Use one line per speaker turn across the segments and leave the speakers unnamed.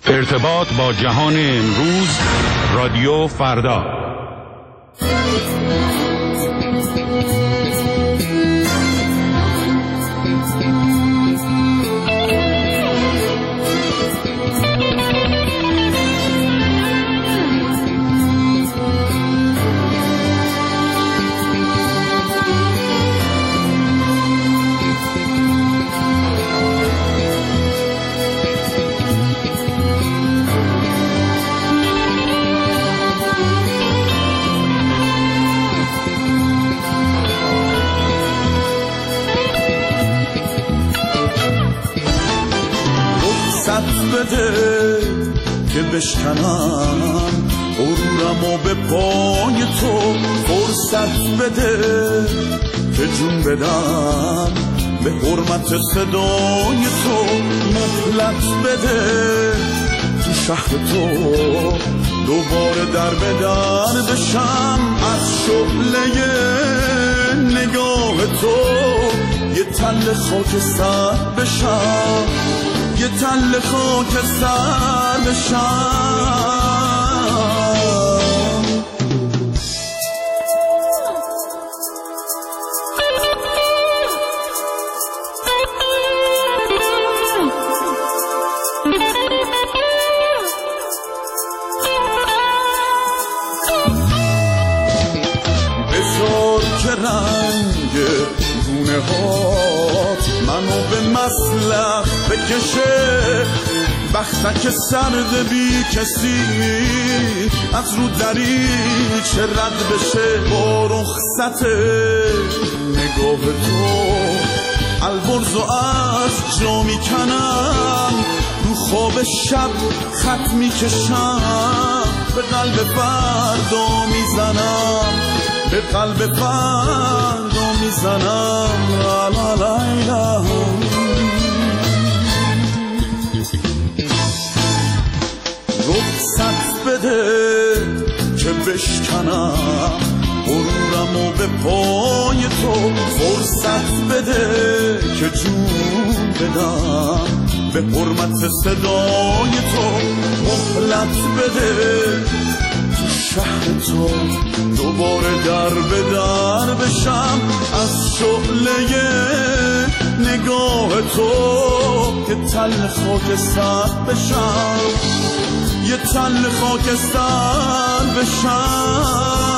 ارتباط با جهان امروز، رادیو فردا.
بده که بشکنم غرورمو به پای تو، فرصت بده که جون بدم به حرمت صدای تو، مهلت بده تو شهر تو دوباره در به در بشم، از شعله نگاه تو یه تل خاک سر بشم، یه تل خاک سر بشم. بذار که رنگ گونه هات منو به مسلخ بکشه، بختک سرد بی کسی از رو دریچه رد بشه، با رخصت نگاه تو البرزو از جا میکنم، رو خواب شب خط میکشم، به قلب فردا میزنم، به قلب فردا میزنم. لا لا لا لا. رخصت بده که بشکنم غرورمو به پای تو، فرصت بده که جون بدم به حرمت صدای تو، مهلت بده تو شهر تو دوباره در به در بشم، از شعله نگاه تو که تل خاک سر بشم، یه تل خاک سر بشم.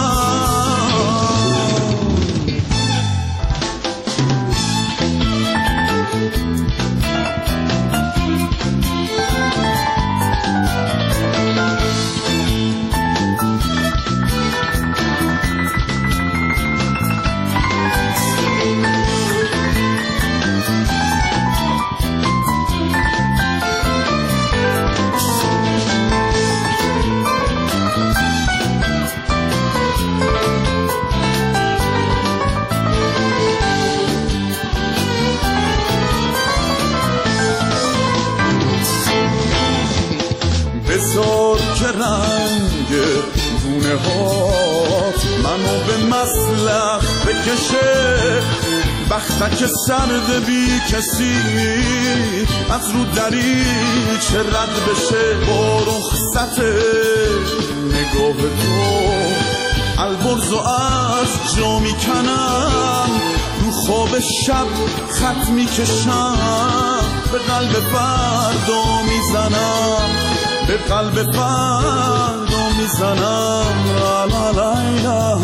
بذار که رنگ گونه هات منو به مسلخ بکشه، بختک سرد بی کسی از رو دریچه رد بشه، با رخصت نگاه تو البرزو از جا میکنم، رو خواب شب خط میکشم، به قلب فردا میزنم، به قلب فردا میزنم. لا لا لا لا.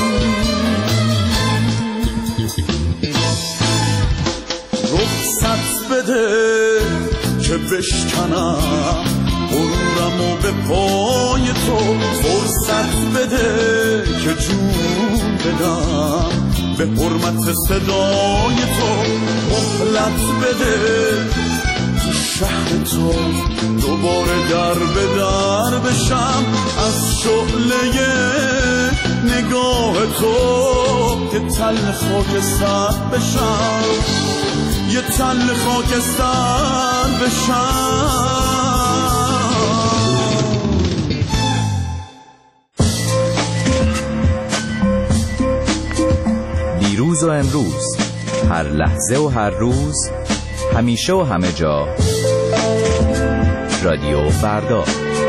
رخصت بده که بشکنم غرورمو به پای تو، فرصت بده که جون بدم به حرمت صدای تو، مهلت بده تو شهر تو دوباره در به در بشم، از شعله نگاه تو که تل خاک سر بشم، یه تل خاک سر بشم.
دیروز و امروز، هر لحظه و هر روز، همیشه و همه جا. رادیو فردا.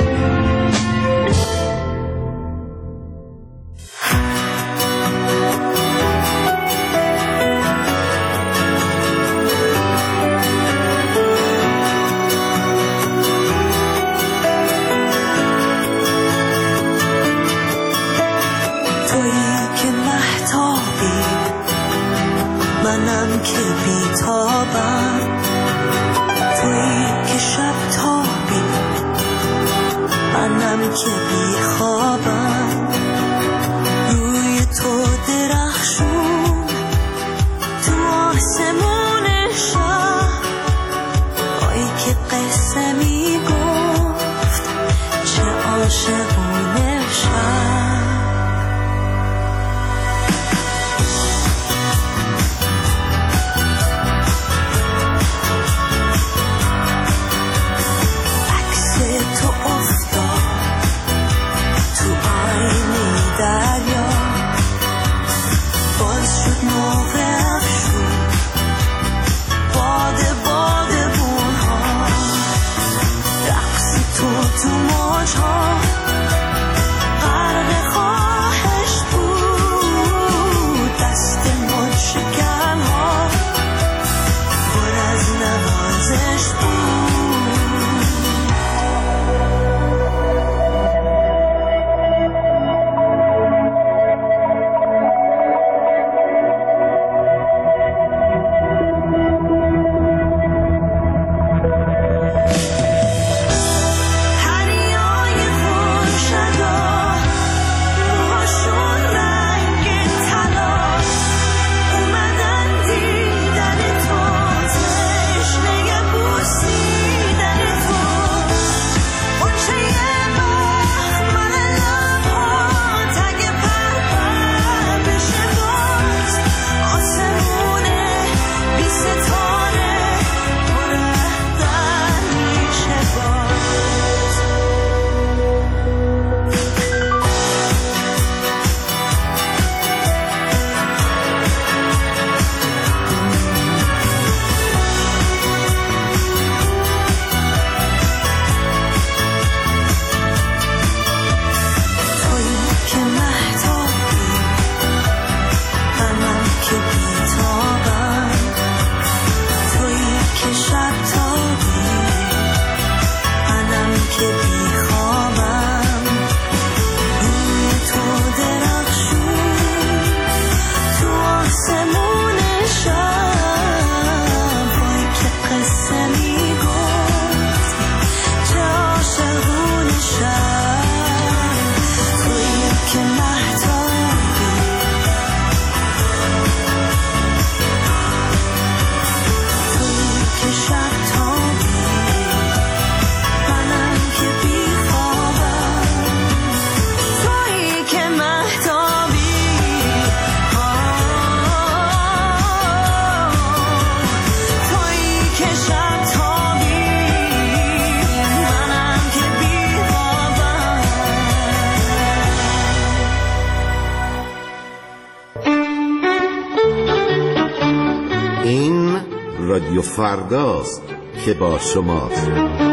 رادیو فرداست که با شماست.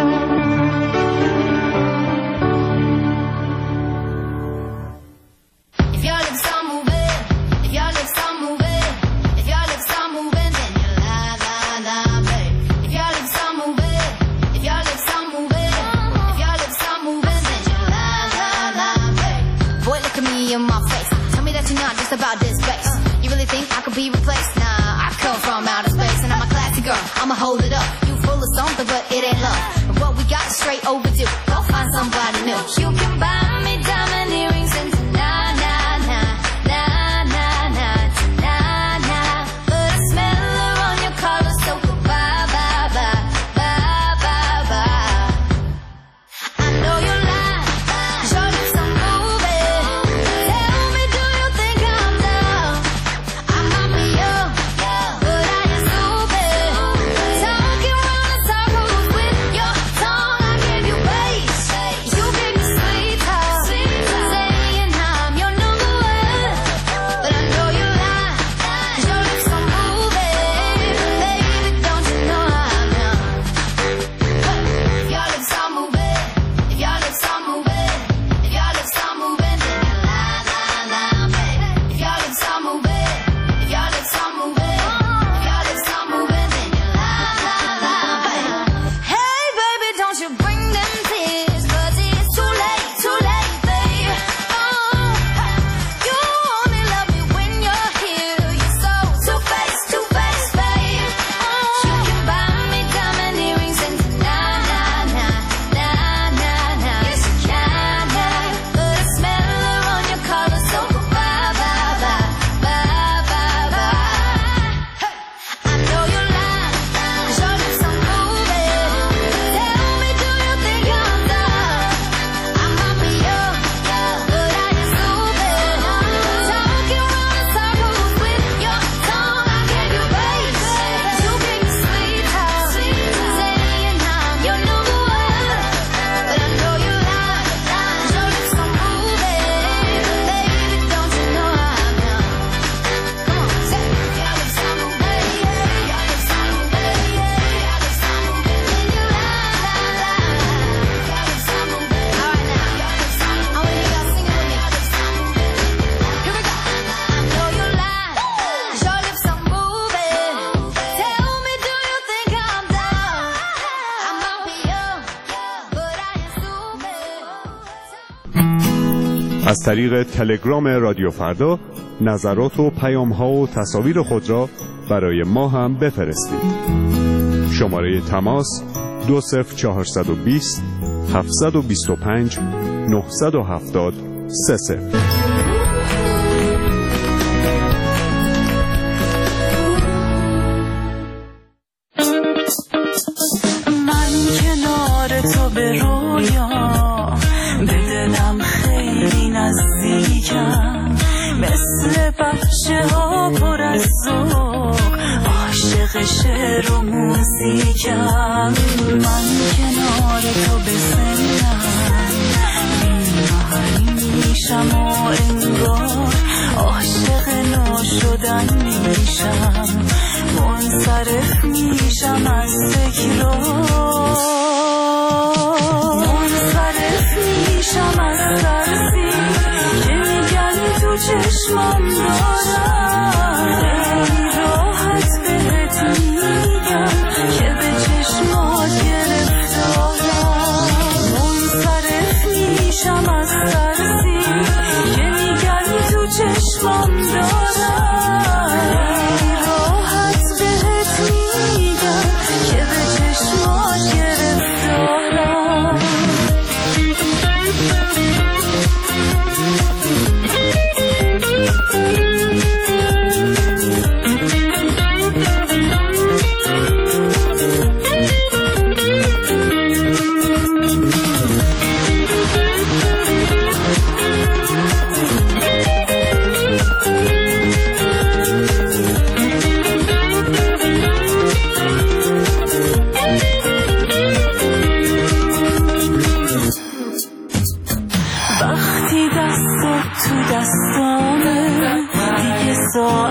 I'ma hold it up. You full of something, but it ain't love. And what we got is straight overdue. Go find somebody new. You can buy me diamond earrings and nah, nah, nah, nah, nah, nah, nah, nah. But I smell her on your collar, so goodbye, bye, bye, bye, bye, bye. I know you lie, show you some moving. Tell me, do you think I'm down? I might be young, but I ain't stupid. Talking round in circles with your tongue, I give you bait.
از طریق تلگرام رادیو فردا نظرات و پیام‌ها و تصاویر خود را برای ما هم بفرستید. شماره تماس 20420 725 970 30.
من کنار تو به رویا به دلم خیلی نزدیکم، مثل بچه ها پر از ذوق، عاشق شعر و موزیکم. من کنار تو به سنم بی‌محل میشم و انگار عاشق نو شدن میشم، منصرف میشم از تکرار، منصرف میشم از ترسی که میگن تو چشمم دارم، خیلی راحت بهت میگم که به چشمات گرفتارم، منصرف میشم از ترسی که میگن تو چشمم دارم، خیلی راحت بهت میگم که به چشمات گرفتارم. وقتی دستت تو دستامه دیگه